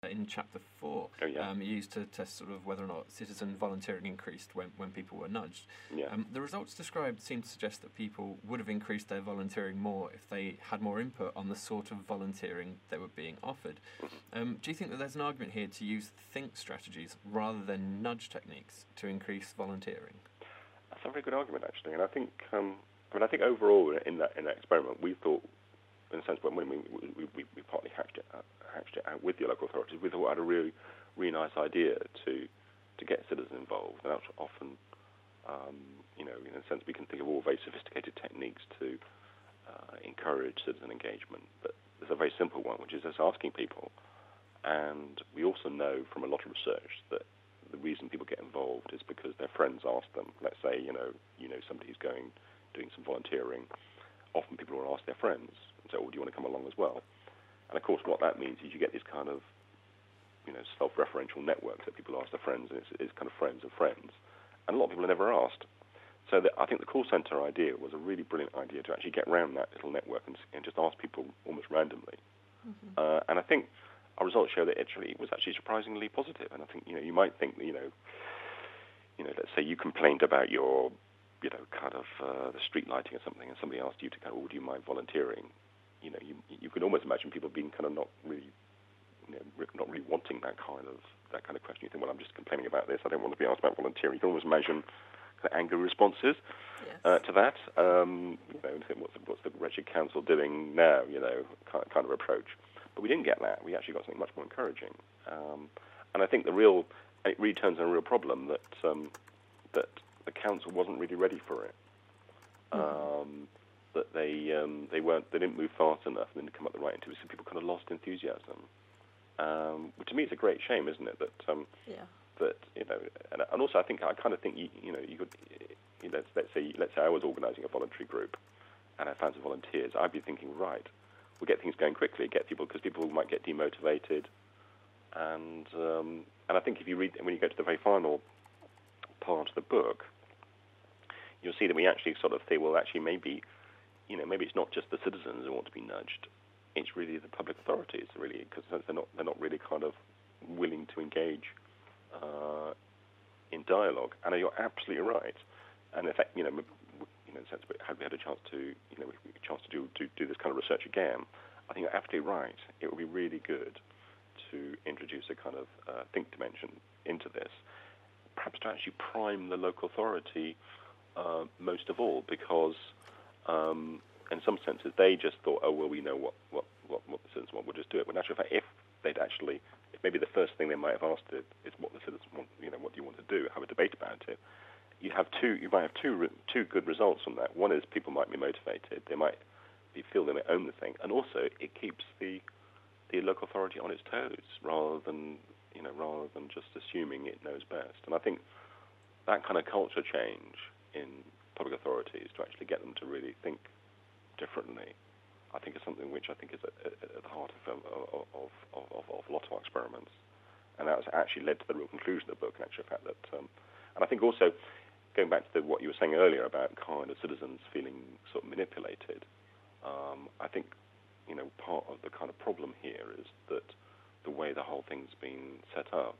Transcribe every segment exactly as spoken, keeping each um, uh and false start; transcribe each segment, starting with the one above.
in chapter four, oh, yeah. um, used to test sort of whether or not citizen volunteering increased when, when people were nudged. Yeah. Um, the results described seem to suggest that people would have increased their volunteering more if they had more input on the sort of volunteering they were being offered. Mm-hmm. Um, do you think that there's an argument here to use think strategies rather than nudge techniques to increase volunteering? That's a very good argument, actually, and I think um, I mean I think overall in that in that experiment we thought, in a sense, when we we, we, we partly hatched it out, hatched it out with the local authorities, we thought we had a really really nice idea to to get citizens involved, and that's often um, you know in a sense we can think of all very sophisticated techniques to uh, encourage citizen engagement, but there's a very simple one, which is just asking people, and we also know from a lot of research that the reason people get involved is because their friends ask them. Let's say, you know, you know somebody who's going, doing some volunteering. Often people will ask their friends and say, "Oh, do you want to come along as well?" And of course, what that means is you get this kind of, you know, self-referential network that people ask their friends, and it's, it's kind of friends of friends. And a lot of people are never asked. So the, I think the call centre idea was a really brilliant idea to actually get around that little network and, and just ask people almost randomly. Mm-hmm. Uh, and I think our results show that actually it was actually surprisingly positive. And I think, you know, you might think, you know, you know, let's say you complained about your, you know, kind of uh, the street lighting or something, and somebody asked you to kind of, oh, do you mind volunteering? You know, you you could almost imagine people being kind of not really, you know, not really wanting that kind of that kind of question. You think, well, I'm just complaining about this. I don't want to be asked about volunteering. You can almost imagine kind of angry responses yes. uh, to that. Um, you know, what's the, what's the wretched council doing now? You know, kind of, kind of approach. But we didn't get that. We actually got something much more encouraging. Um, and I think the real, it really turns on a real problem that um, that the council wasn't really ready for it. Mm-hmm. Um, that they um, they weren't, they didn't move fast enough and didn't come up the right intuition. People kind of lost enthusiasm. Um, which to me is a great shame, isn't it? That um, yeah. that you know, and, and also I think I kind of think you, you know you could, you know, let's say let's say I was organising a voluntary group, and I found some volunteers. I'd be thinking, right, we'll get things going quickly, get people, because people might get demotivated, and um, and I think if you read, when you go to the very final part of the book, you'll see that we actually sort of say, well, actually maybe, you know, maybe it's not just the citizens who want to be nudged, it's really the public authorities, really, because they're not they're not really kind of willing to engage uh, in dialogue. And you're absolutely right. And in fact, you know, you know, in a sense, had we had a chance to, you know, a chance to do to do this kind of research again, I think you're absolutely right. It would be really good to introduce a kind of uh, think dimension into this, perhaps to actually prime the local authority uh, most of all, because um, in some senses they just thought, oh well, we know what what what, what the citizens want, we'll just do it. But in actual fact, if they'd actually, if maybe the first thing they might have asked it is what the citizens want, you know, what do you want to do? Have a debate about it. You have two. You might have two two good results from that. One is people might be motivated. They might be, feel they may own the thing, and also it keeps the the local authority on its toes rather than you know rather than just assuming it knows best. And I think that kind of culture change in public authorities to actually get them to really think differently, I think is something which I think is at, at the heart of, of, of, of, of a lot of our experiments. And that's actually led to the real conclusion of the book, in actual fact. That, um, and I think also, going back to the, what you were saying earlier about kind of citizens feeling sort of manipulated, um, I think, you know, part of the kind of problem here is that the way the whole thing's been set up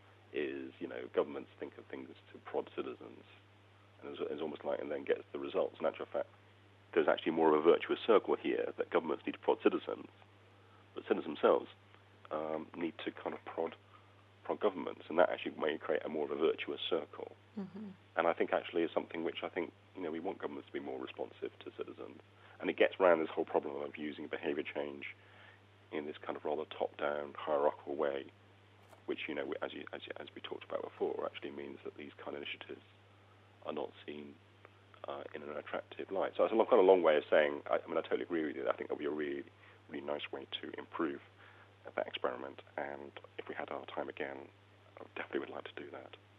is, you know, governments think of things to prod citizens, and it's, it's almost like, and then gets the results. In actual fact, there's actually more of a virtuous circle here, that governments need to prod citizens, but citizens themselves um, need to kind of prod prod governments, and that actually may create a more of a virtuous circle. Mm-hmm. And I think actually is something which I think, you know, we want governments to be more responsive to citizens. And it gets around this whole problem of using behaviour change in this kind of rather top-down, hierarchical way, which, you know, as, you, as, you, as we talked about before, actually means that these kind of initiatives are not seen uh, in an attractive light. So it's a long, kind of long way of saying, I, I mean, I totally agree with you. I think that would be a really, really nice way to improve that experiment. And if we had our time again, I definitely would like to do that.